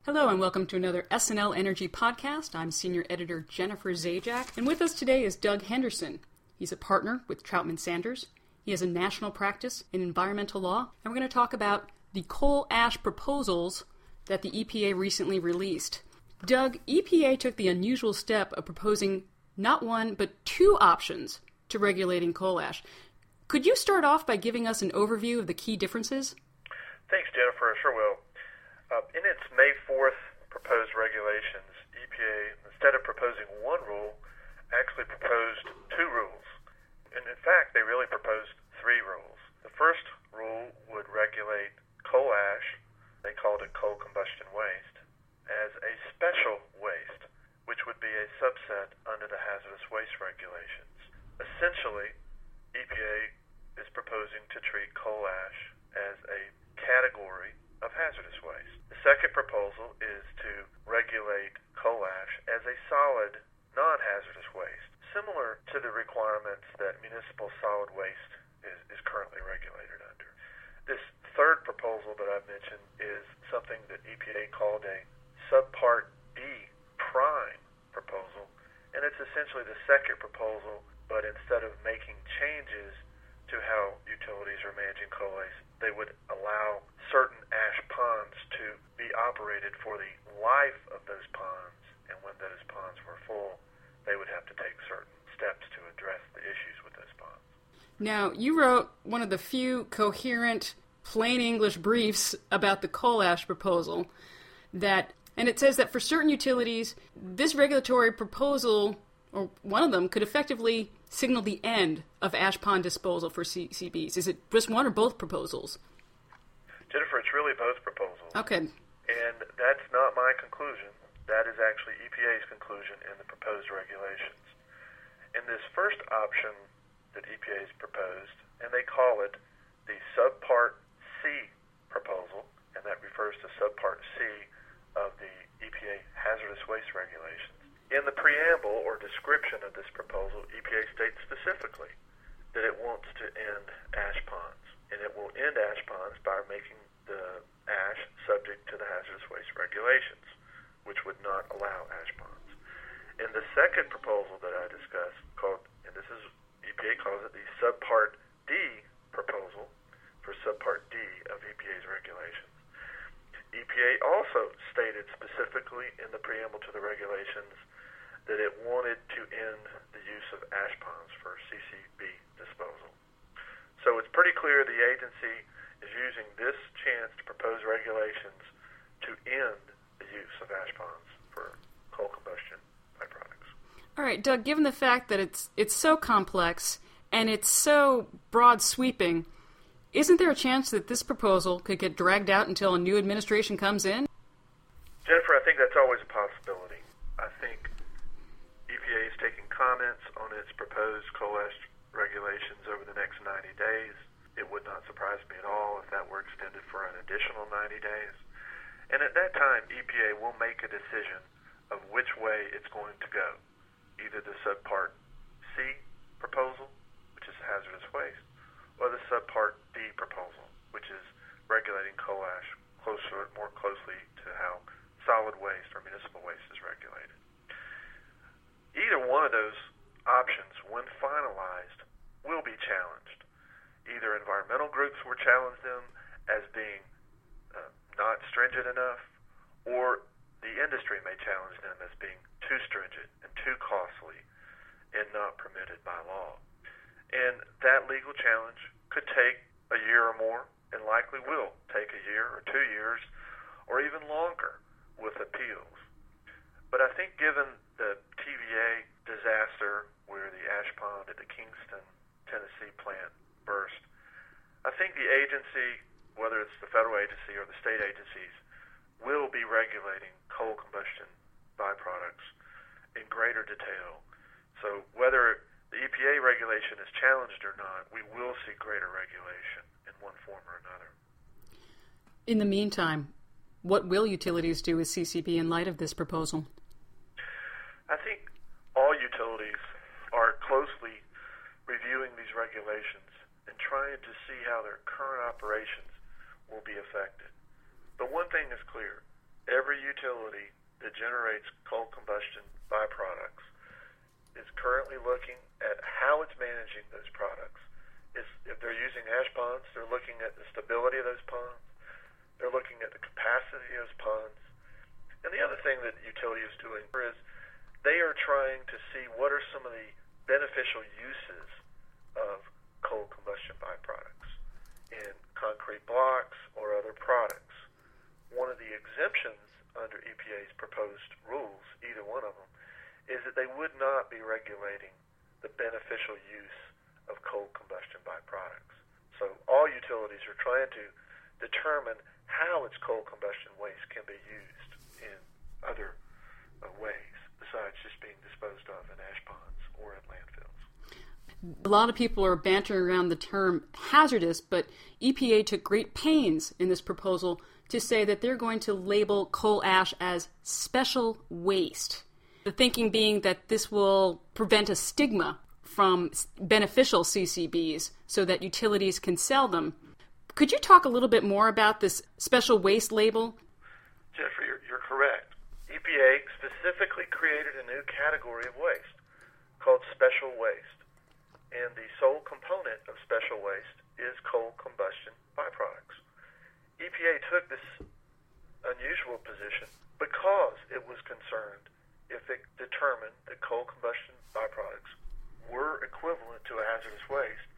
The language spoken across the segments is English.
Hello and welcome to another SNL Energy podcast. I'm Senior Editor Jennifer Zajac, and with us today is Doug Henderson. He's a partner with Troutman Sanders. He has a national practice in environmental law, and we're going to talk about the coal ash proposals that the EPA recently released. Doug, EPA took the unusual step of proposing not one, but two options to regulating coal ash. Could you start off by giving us an overview of the key differences? Thanks, Jennifer. I sure will. In its May 4th proposed regulations, EPA, instead of proposing one rule, actually proposed two rules. And in fact, they really proposed three rules. The first rule would regulate coal ash, they called it coal combustion waste, as a special waste, which would be a subset under the hazardous waste regulations. Essentially, EPA is proposing to treat coal ash as a category of hazardous waste. The second proposal is to regulate coal ash as a solid, non-hazardous waste, similar to the requirements that municipal solid waste is currently regulated under. This third proposal that I've mentioned is something that EPA called a Subpart D prime proposal, and it's essentially the second proposal, but instead of making changes to how utilities are managing coal waste, they would allow certain ash ponds to be operated for the life of those ponds, and when those ponds were full, they would have to take certain steps to address the issues with those ponds. Now, you wrote one of the few coherent, plain English briefs about the coal ash proposal, and it says that for certain utilities, this regulatory proposal, or one of them, could effectively signal the end of ash pond disposal for CCBs. Is it just one or both proposals? Jennifer, it's really both proposals. Okay. And that's not my conclusion. That is actually EPA's conclusion in the proposed regulations. In this first option that EPA has proposed, and they call it the Subpart C proposal, and that refers to Subpart C of the EPA hazardous waste regulations. In the preamble or description of this proposal, EPA states specifically that it wants to end ash ponds, and it will end ash ponds by making the ash subject to the hazardous waste regulations, which would not allow ash ponds. In the second proposal that I discussed, and this is EPA calls it the Subpart D proposal for Subpart D of EPA's regulations. EPA also stated specifically in the preamble to the regulations that it wanted to end the use of ash ponds for CCB disposal. So it's pretty clear the agency is using this chance to propose regulations to end the use of ash ponds for coal combustion byproducts. All right, Doug, given the fact that it's so complex and it's so broad sweeping, isn't there a chance that this proposal could get dragged out until a new administration comes in? Jennifer, I think that's always a possibility. I think EPA is taking comments on its proposed coal ash regulations over the next 90 days. It would not surprise me at all if that were extended for an additional 90 days. And at that time, EPA will make a decision of which way it's going to go. Either the Subpart C proposal, which is hazardous waste, or the Subpart D proposal, which is regulating coal ash more closely to how solid waste or municipal waste is regulated. Either one of those options, when finalized, will be challenged. Either environmental groups will challenge them as being not stringent enough, or the industry may challenge them as being too stringent and too costly and not permitted by law. And that legal challenge could take a year or more, and likely will take a year or 2 years, or even longer with appeals. But I think given the TVA disaster where the ash pond at the Kingston, Tennessee plant burst, I think the agency, whether it's the federal agency or the state agencies, will be regulating coal combustion byproducts in greater detail. So whether the EPA regulation is challenged or not, we will see greater regulation in one form or another. In the meantime, what will utilities do with CCB in light of this proposal? I think all utilities are closely reviewing these regulations and trying to see how their current operations will be affected. But one thing is clear, every utility that generates coal combustion byproducts is currently looking at how it's managing those products. If they're using ash ponds, they're looking at the stability of those ponds. They're looking at the capacity of those ponds. And the other thing that the utility is doing is they are trying to see what are some of the beneficial uses of coal combustion byproducts in concrete blocks or other products. One of the exemptions under EPA's proposed rules, either one of them, is that they would not be regulating the beneficial use of coal combustion byproducts. So all utilities are trying to determine how its coal combustion waste can be used in other ways besides just being disposed of in ash ponds or at landfills. A lot of people are bantering around the term hazardous, but EPA took great pains in this proposal to say that they're going to label coal ash as special waste. The thinking being that this will prevent a stigma from beneficial CCBs so that utilities can sell them. Could you talk a little bit more about this special waste label? Jeffrey, you're correct. EPA specifically created a new category of waste called special waste. And the sole component of special waste is coal combustion byproducts. EPA took this unusual position because it was concerned if it determined that coal combustion byproducts were equivalent to a hazardous waste,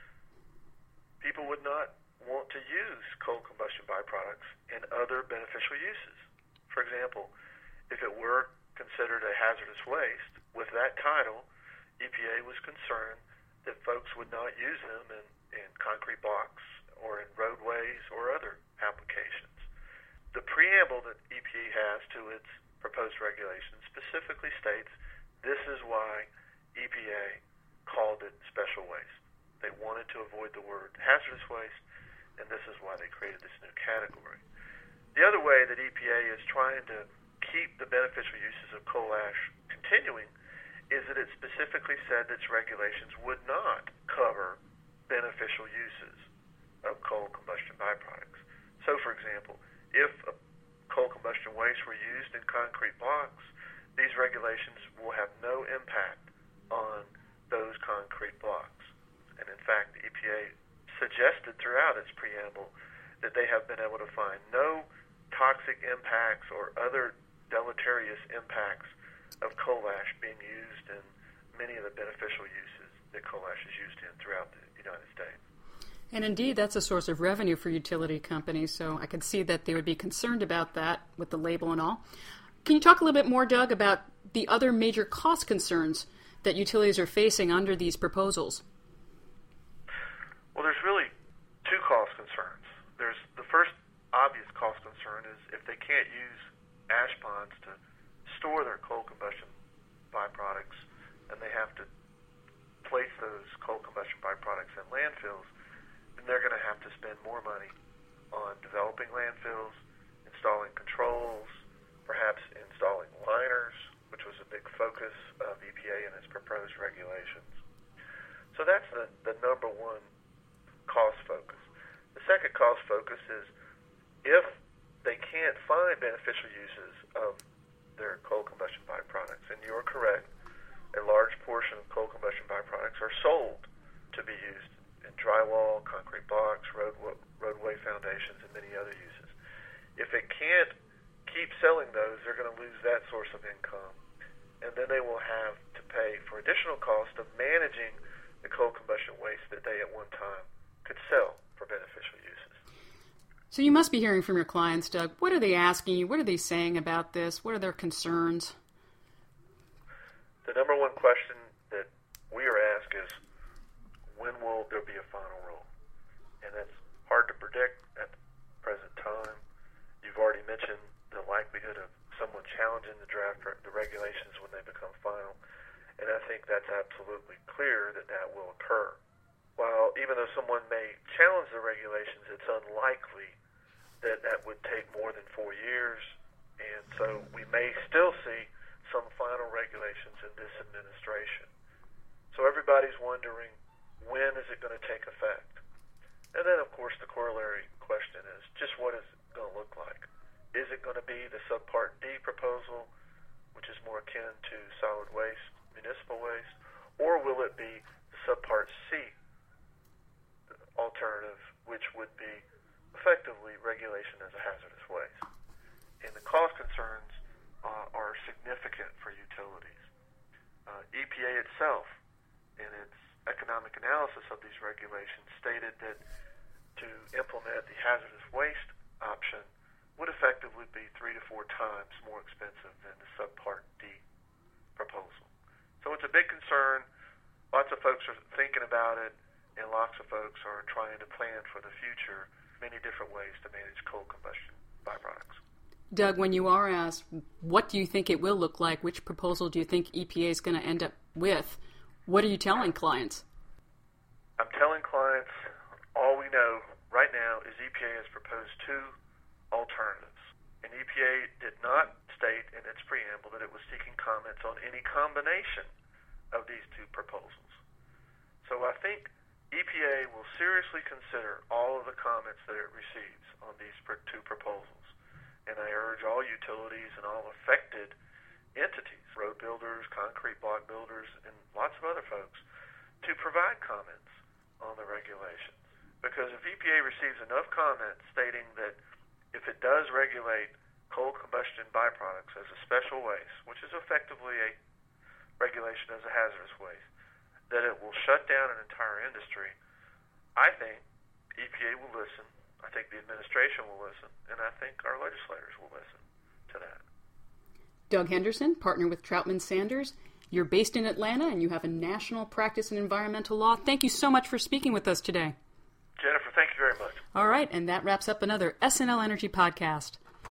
people would not want to use coal combustion byproducts in other beneficial uses. For example, if it were considered a hazardous waste, with that title, EPA was concerned that folks would not use them in concrete blocks or in roadways or other applications. The preamble that EPA has to its proposed regulations specifically states this is why EPA called it special waste. They wanted to avoid the word hazardous waste, and this is why they created this new category. The other way that EPA is trying to keep the beneficial uses of coal ash continuing is that it specifically said that its regulations would not cover beneficial uses of coal combustion byproducts. So, for example, if coal combustion waste were used in concrete blocks, these regulations will have no impact on those concrete blocks. And in fact, the EPA suggested throughout its preamble that they have been able to find no toxic impacts or other deleterious impacts of coal ash being used in many of the beneficial uses that coal ash is used in throughout the United States. And indeed, that's a source of revenue for utility companies, so I could see that they would be concerned about that with the label and all. Can you talk a little bit more, Doug, about the other major cost concerns that utilities are facing under these proposals? Well, there's really two cost concerns. There's the first obvious cost concern is if they can't use ash ponds to store their coal combustion byproducts and they have to place those coal combustion byproducts in landfills, then they're going to have to spend more money on developing landfills, installing controls, perhaps installing liners, which was a big focus of EPA in its proposed regulations. So that's the number one cost focus. The second cost focus is if they can't find beneficial uses of their coal combustion byproducts, and you're correct, a large portion of coal combustion byproducts are sold to be used in drywall, concrete blocks, roadway foundations, and many other uses. If it can't keep selling those, they're going to lose that source of income, and then they will have to pay for additional cost of managing the coal combustion waste that they at one time could sell for beneficial uses. So you must be hearing from your clients, Doug. What are they asking you? What are they saying about this? What are their concerns? The number one question that we are asked is, when will there be a final rule? And that's hard to predict at the present time. You've already mentioned the likelihood of someone challenging the draft, the regulations when they become final, and I think that's absolutely clear that that will occur. While even though someone may challenge the regulations, it's unlikely that that would take more than 4 years, and so we may still see some final regulations in this administration. So everybody's wondering, when is it going to take effect? And then, of course, the corollary question is just what is it going to look like? Is it going to be the Subpart D proposal, which is more akin to solid waste, municipal waste, or will it be the Subpart C alternative, which would be effectively regulation as a hazardous waste? And the cost concerns are significant for utilities. EPA itself, in its economic analysis of these regulations, stated that to implement the hazardous waste option would effectively be 3 to 4 times more expensive than the Subpart D proposal. So it's a big concern. Lots of folks are thinking about it, and lots of folks are trying to plan for the future many different ways to manage coal combustion byproducts. Doug, when you are asked, what do you think it will look like? Which proposal do you think EPA is going to end up with? What are you telling clients? I'm telling clients all we know right now is EPA has proposed 2 alternatives. And EPA did not state in its preamble that it was seeking comments on any combination of these 2 proposals. So I think EPA will seriously consider all of the comments that it receives on these 2 proposals. And I urge all utilities and all affected entities, road builders, concrete block builders, and lots of other folks, to provide comments on the regulations. Because if EPA receives enough comments stating that if it does regulate coal combustion byproducts as a special waste, which is effectively a regulation as a hazardous waste, that it will shut down an entire industry, I think EPA will listen, I think the administration will listen, and I think our legislators will listen to that. Doug Henderson, partner with Troutman Sanders. You're based in Atlanta and you have a national practice in environmental law. Thank you so much for speaking with us today. Jennifer, thank you very much. All right, and that wraps up another SNL Energy podcast.